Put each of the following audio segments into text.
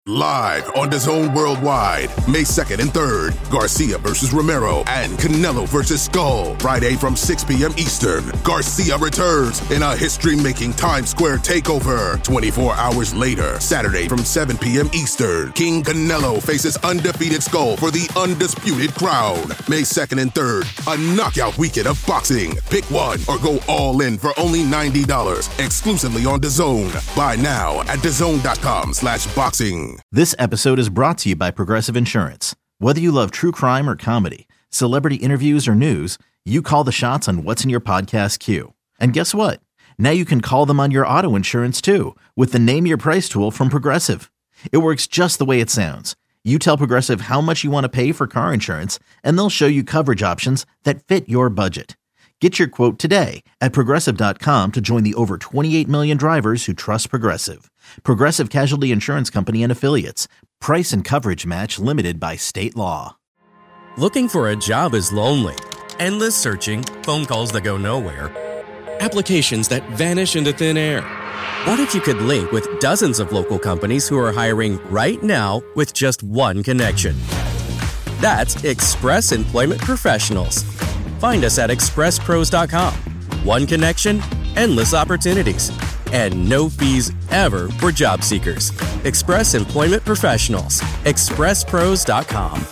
Live on DAZN Worldwide, May 2nd and 3rd, Garcia versus Romero and Canelo versus Skull. Friday from 6 p.m. Eastern, Garcia returns in a history-making Times Square takeover. 24 hours later, Saturday from 7 p.m. Eastern, King Canelo faces undefeated Skull for the undisputed crown. May 2nd and 3rd, a knockout weekend of boxing. Pick one or go all in for only $90, exclusively on DAZN. Buy now at DAZN.com/boxing. This episode is brought to you by Progressive Insurance. Whether you love true crime or comedy, celebrity interviews or news, you call the shots on what's in your podcast queue. And guess what? Now you can call them on your auto insurance too with the Name Your Price tool from Progressive. It works just the way it sounds. You tell Progressive how much you want to pay for car insurance, and they'll show you coverage options that fit your budget. Get your quote today at Progressive.com to join the over 28 million drivers who trust Progressive. Progressive Casualty Insurance Company and Affiliates. Price and coverage match limited by state law. Looking for a job is lonely. Endless searching, phone calls that go nowhere, applications that vanish into thin air. What if you could link with dozens of local companies who are hiring right now with just one connection? That's Express Employment Professionals. Find us at expresspros.com. One connection, endless opportunities, and no fees ever for job seekers. Express Employment Professionals. expresspros.com.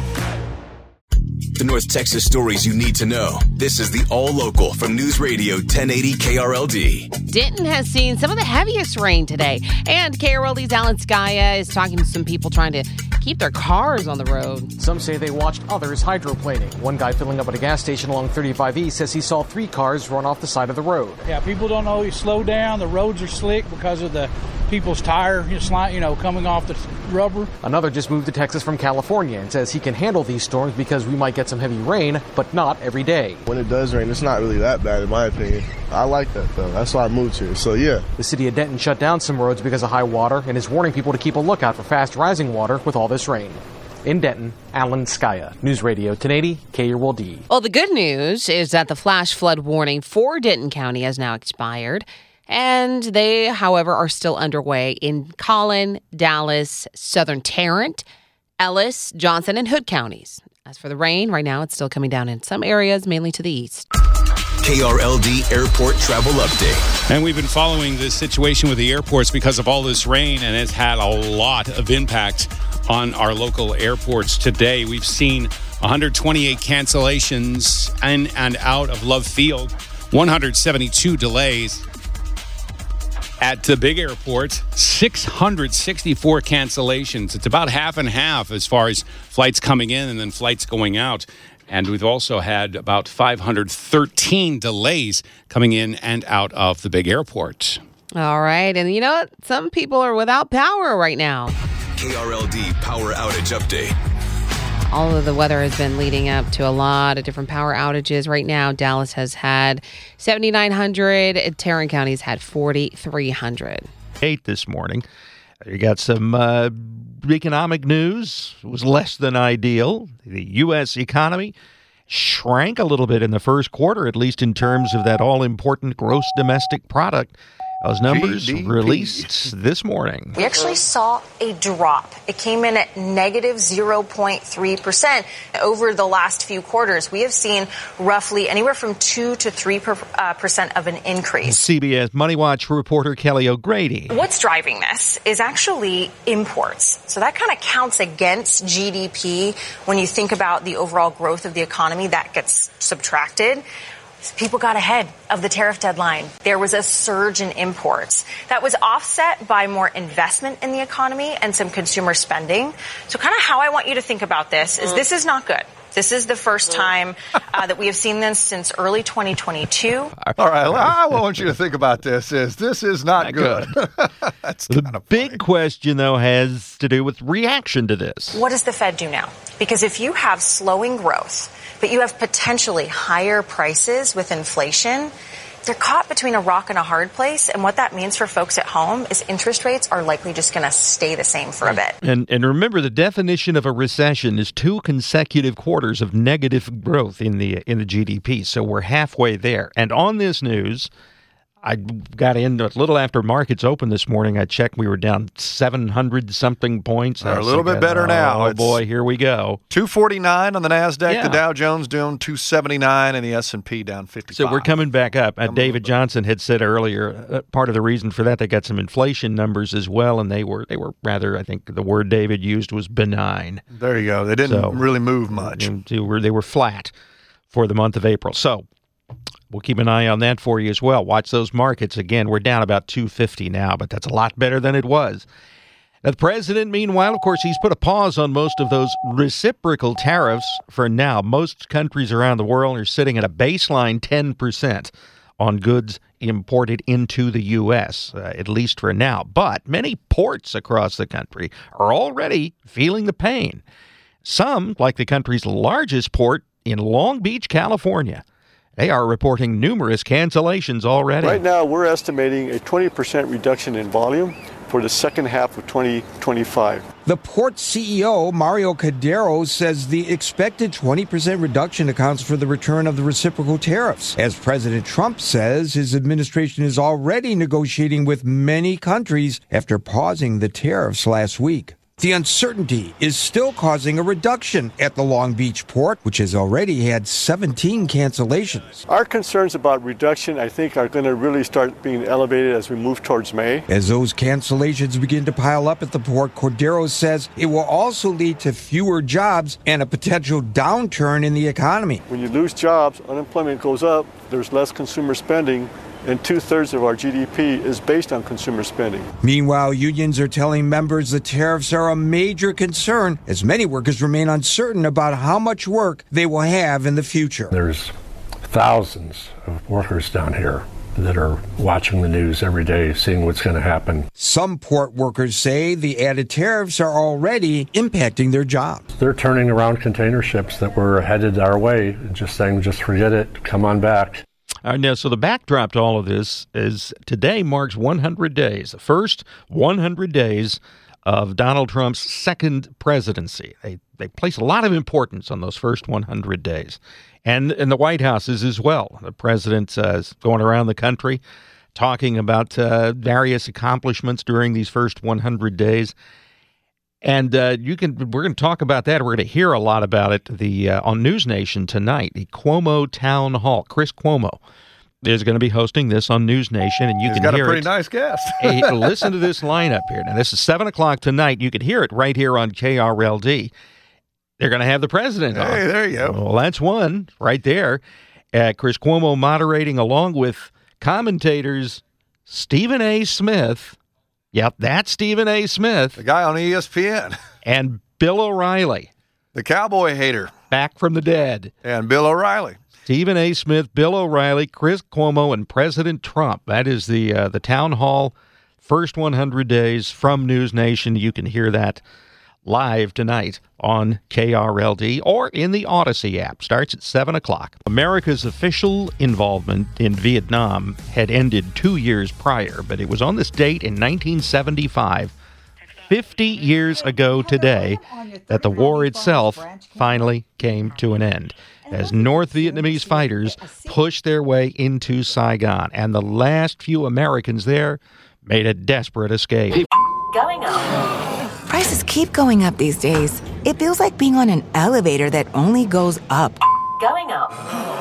The North Texas stories you need to know. This is the All Local from News Radio 1080 KRLD. Denton has seen some of the heaviest rain today. And KRLD's Alan Skaya is talking to some people trying to keep their cars on the road. Some say they watched others hydroplaning. One guy filling up at a gas station along 35E says he saw 3 cars run off the side of the road. Yeah, people don't always slow down. The roads are slick because of the people's tire, coming off the rubber. Another just moved to Texas from California and says he can handle these storms because we might get some heavy rain, but not every day. When it does rain, it's not really that bad in my opinion. I like that though. That's why I moved here. So yeah. The city of Denton shut down some roads because of high water and is warning people to keep a lookout for fast rising water with all this rain. In Denton, Alan Skaya, News Radio 1080 KRLD. Well, the good news is that the flash flood warning for Denton County has now expired. And they, however, are still underway in Collin, Dallas, Southern Tarrant, Ellis, Johnson, and Hood counties. As for the rain, right now it's still coming down in some areas, mainly to the east. KRLD Airport Travel Update. And we've been following this situation with the airports because of all this rain, and it's had a lot of impact on our local airports today. We've seen 128 cancellations in and out of Love Field, 172 delays. At the big airport, 664 cancellations. It's about half and half as far as flights coming in and then flights going out. And we've also had about 513 delays coming in and out of the big airport. All right. And you know what? Some people are without power right now. KRLD Power Outage Update. All of the weather has been leading up to a lot of different power outages. Right now, Dallas has had 7,900. Tarrant County's had 4,300. 8 this morning. You got some economic news. It was less than ideal. The U.S. economy shrank a little bit in the first quarter, at least in terms of that all-important gross domestic product. Those numbers GDP. Released this morning. We actually saw a drop. It came in at negative 0.3%. Over the last few quarters, we have seen roughly anywhere from 2 to 3% of an increase. CBS Money Watch reporter Kelly O'Grady. What's driving this is actually imports. So that kind of counts against GDP. When you think about the overall growth of the economy, that gets subtracted. People got ahead of the tariff deadline. There was a surge in imports that was offset by more investment in the economy and some consumer spending. So kind of how I want you to think about this is not good. This is the first time that we have seen this since early 2022. All right, I want you to think about this is not good. That's the big question, though, has to do with reaction to this. What does the Fed do now? Because if you have slowing growth, but you have potentially higher prices with inflation, they're caught between a rock and a hard place. And what that means for folks at home is interest rates are likely just going to stay the same for a bit. And remember, the definition of a recession is 2 consecutive quarters of negative growth in the GDP. So we're halfway there. And on this news, I got in a little after markets opened this morning. I checked. We were down 700-something points. They're a little bit better now. Oh, boy, here we go. 249 on the NASDAQ. Yeah. The Dow Jones down 279, and the S&P down 55. So we're coming back up. David Johnson had said earlier, part of the reason for that, they got some inflation numbers as well, and they were rather, I think the word David used was benign. There you go. They didn't really move much. They were flat for the month of April. So we'll keep an eye on that for you as well. Watch those markets. Again, we're down about 250 now, but that's a lot better than it was. Now, the president, meanwhile, of course, he's put a pause on most of those reciprocal tariffs for now. Most countries around the world are sitting at a baseline 10% on goods imported into the U.S., at least for now. But many ports across the country are already feeling the pain. Some, like the country's largest port in Long Beach, California, they are reporting numerous cancellations already. Right now, we're estimating a 20% reduction in volume for the second half of 2025. The port CEO, Mario Cordero, says the expected 20% reduction accounts for the return of the reciprocal tariffs. As President Trump says, his administration is already negotiating with many countries after pausing the tariffs last week. The uncertainty is still causing a reduction at the Long Beach port, which has already had 17 cancellations. Our concerns about reduction, I think, are going to really start being elevated as we move towards May. As those cancellations begin to pile up at the port, Cordero says it will also lead to fewer jobs and a potential downturn in the economy. When you lose jobs, unemployment goes up, there's less consumer spending, and 2/3 of our GDP is based on consumer spending. Meanwhile, unions are telling members the tariffs are a major concern as many workers remain uncertain about how much work they will have in the future. There's thousands of workers down here that are watching the news every day, seeing what's going to happen. Some port workers say the added tariffs are already impacting their jobs. They're turning around container ships that were headed our way and just saying, just forget it, come on back. Now, so the backdrop to all of this is today marks 100 days, the first 100 days of Donald Trump's second presidency. They place a lot of importance on those first 100 days. And the White House is as well. The president is going around the country talking about various accomplishments during these first 100 days. And we're going to talk about that. We're going to hear a lot about it on News Nation tonight. The Cuomo Town Hall. Chris Cuomo is going to be hosting this on News Nation, and you can hear it. He's got a pretty nice guest. Hey, listen to this lineup here. Now, this is 7 o'clock tonight. You can hear it right here on KRLD. They're going to have the president on. Hey, there you go. Well, that's one right there. Chris Cuomo moderating along with commentators Stephen A. Smith. Yep, that's Stephen A. Smith. The guy on ESPN. And Bill O'Reilly. The cowboy hater. Back from the dead. And Bill O'Reilly. Stephen A. Smith, Bill O'Reilly, Chris Cuomo, and President Trump. That is the town hall, first 100 days from News Nation. You can hear that live tonight on KRLD or in the Odyssey app. Starts at 7 o'clock. America's official involvement in Vietnam had ended 2 years prior, but it was on this date in 1975, 50 years ago today, that the war itself finally came to an end, as North Vietnamese fighters pushed their way into Saigon, and the last few Americans there made a desperate escape. Going up. Prices keep going up these days. It feels like being on an elevator that only goes up. Going up.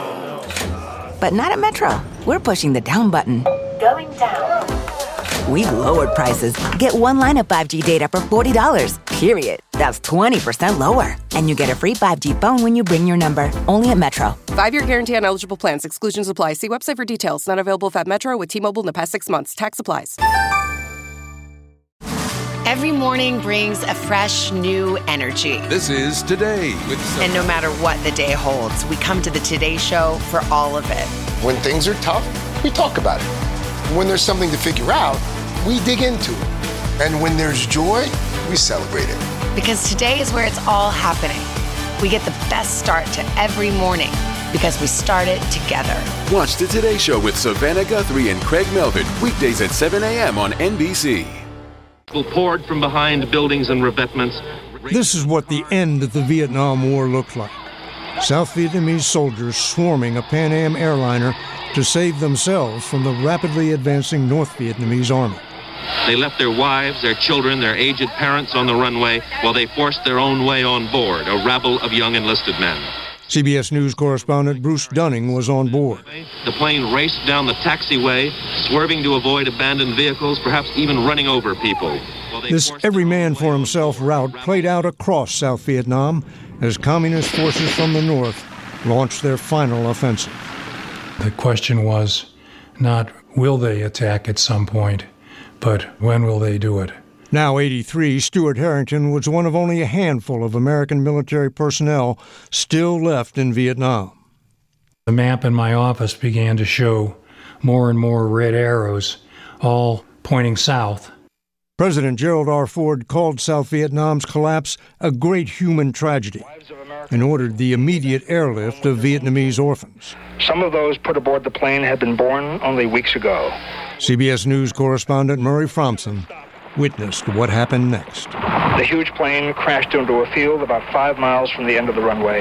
But not at Metro. We're pushing the down button. Going down. We've lowered prices. Get one line of 5G data for $40, period. That's 20% lower. And you get a free 5G phone when you bring your number. Only at Metro. 5-year guarantee on eligible plans. Exclusions apply. See website for details. Not available at Metro with T-Mobile in the past 6 months. Tax applies. Every morning brings a fresh, new energy. This is Today with And no matter what the day holds, we come to the Today Show for all of it. When things are tough, we talk about it. When there's something to figure out, we dig into it. And when there's joy, we celebrate it. Because today is where it's all happening. We get the best start to every morning because we start it together. Watch the Today Show with Savannah Guthrie and Craig Melvin, weekdays at 7 a.m. on NBC. Poured from behind buildings and revetments. This is what the end of the Vietnam War looked like. South Vietnamese soldiers swarming a Pan Am airliner to save themselves from the rapidly advancing North Vietnamese army. They left their wives, their children, their aged parents on the runway while they forced their own way on board, a rabble of young enlisted men. CBS News correspondent Bruce Dunning was on board. The plane raced down the taxiway, swerving to avoid abandoned vehicles, perhaps even running over people. This every man for himself route played out across South Vietnam as communist forces from the north launched their final offensive. The question was not will they attack at some point, but when will they do it? Now 83, Stuart Harrington was one of only a handful of American military personnel still left in Vietnam. The map in my office began to show more and more red arrows, all pointing south. President Gerald R. Ford called South Vietnam's collapse a great human tragedy and ordered the immediate airlift of Vietnamese orphans. Some of those put aboard the plane had been born only weeks ago. CBS News correspondent Murray Fromson witnessed what happened next. The huge plane crashed into a field about 5 miles from the end of the runway.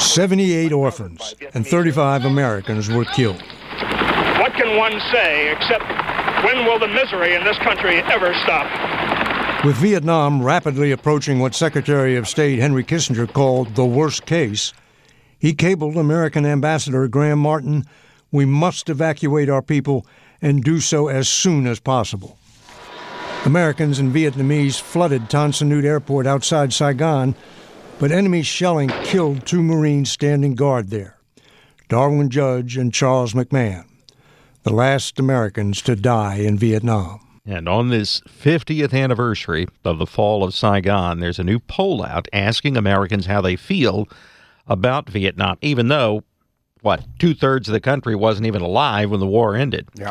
78 orphans and 35 Americans were killed. What can one say except, when will the misery in this country ever stop? With Vietnam rapidly approaching what Secretary of State Henry Kissinger called the worst case, he cabled American Ambassador Graham Martin, "We must evacuate our people and do so as soon as possible." Americans and Vietnamese flooded Tan Son Nhut Airport outside Saigon, but enemy shelling killed 2 Marines standing guard there, Darwin Judge and Charles McMahon, the last Americans to die in Vietnam. And on this 50th anniversary of the fall of Saigon, there's a new poll out asking Americans how they feel about Vietnam, even though, 2/3 of the country wasn't even alive when the war ended. Yeah.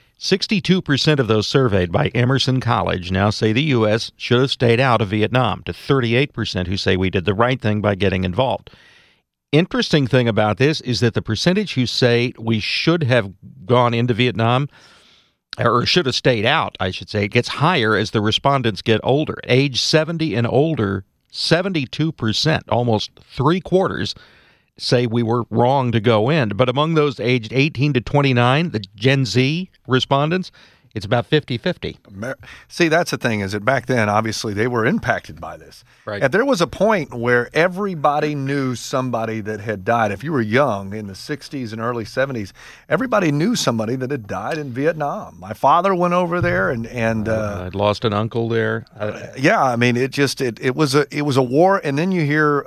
62% of those surveyed by Emerson College now say the U.S. should have stayed out of Vietnam, to 38% who say we did the right thing by getting involved. Interesting thing about this is that the percentage who say we should have gone into Vietnam, or should have stayed out, I should say, it gets higher as the respondents get older. At age 70 and older, 72%, almost 3/4, say we were wrong to go in. But among those aged 18 to 29, the Gen Z respondents, it's about 50-50. See, that's the thing, is that back then, obviously, they were impacted by this. Right. And there was a point where everybody knew somebody that had died. If you were young in the 60s and early 70s, everybody knew somebody that had died in Vietnam. My father went over there, and I'd lost an uncle there. Yeah, I mean, it was a war. And then you hear,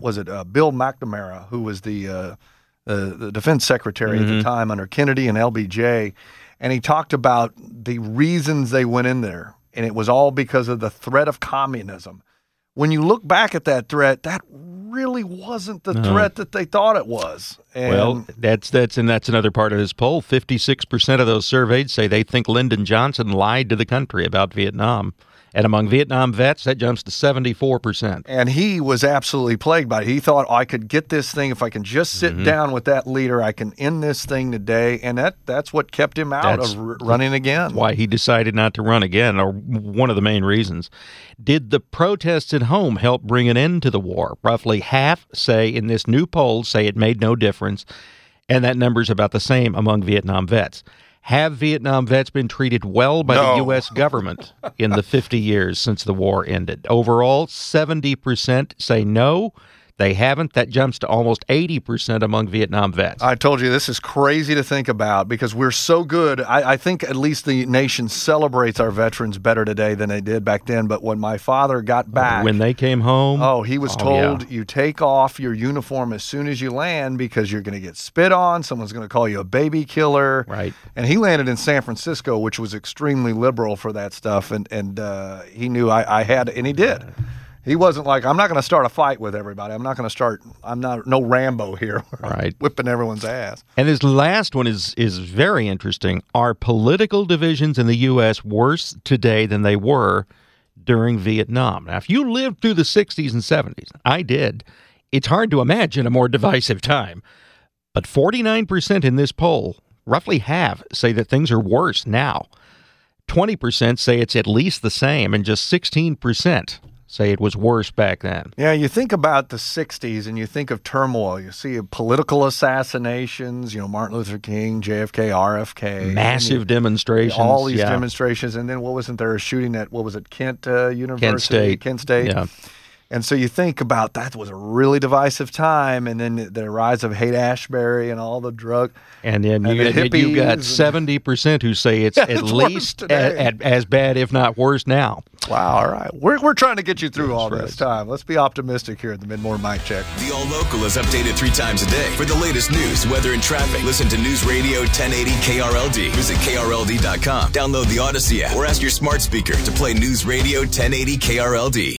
Bill McNamara, who was the defense secretary at the time under Kennedy and LBJ, and he talked about the reasons they went in there, and it was all because of the threat of communism. When you look back at that threat, that really wasn't the threat that they thought it was. And well, that's another part of this poll. 56% of those surveyed say they think Lyndon Johnson lied to the country about Vietnam. And among Vietnam vets, that jumps to 74%. And he was absolutely plagued by it. He thought, I could get this thing. If I can just sit down with that leader, I can end this thing today. And that's what kept him out of running again. Why he decided not to run again, or one of the main reasons. Did the protests at home help bring an end to the war? Roughly half say in this new poll say it made no difference. And that number's about the same among Vietnam vets. Have Vietnam vets been treated well by the U.S. government in the 50 years since the war ended? Overall, 70% say no, they haven't. That jumps to almost 80% among Vietnam vets. I told you, this is crazy to think about because we're so good. I think at least the nation celebrates our veterans better today than they did back then. But when my father got back, when they came home, he was told, you take off your uniform as soon as you land because you're going to get spit on. Someone's going to call you a baby killer. Right. And he landed in San Francisco, which was extremely liberal for that stuff. And he knew I had, and he did. He wasn't like, I'm not going to start a fight with everybody. I'm not no Rambo here. Right. Whipping everyone's ass. And this last one is very interesting. Are political divisions in the U.S. worse today than they were during Vietnam? Now, if you lived through the 60s and 70s, I did, it's hard to imagine a more divisive time. But 49% in this poll, roughly half, say that things are worse now. 20% say it's at least the same, and just 16% say it was worse back then. Yeah, you think about the 60s and you think of turmoil. You see political assassinations, Martin Luther King, JFK, RFK. Massive demonstrations. All these demonstrations. And then wasn't there a shooting at, Kent University? Kent State. Yeah. And so you think about that was a really divisive time, and then the rise of Haight-Ashbury and all the drug and then you got 70% who say it's at least as bad, if not worse now. Wow, all right. We're trying to get you through all this time. Let's be optimistic here at the Mid-Morning Mic Check. The All Local is updated 3 times a day. For the latest news, weather, and traffic, listen to News Radio 1080 KRLD. Visit KRLD.com, download the Odyssey app, or ask your smart speaker to play News Radio 1080 KRLD.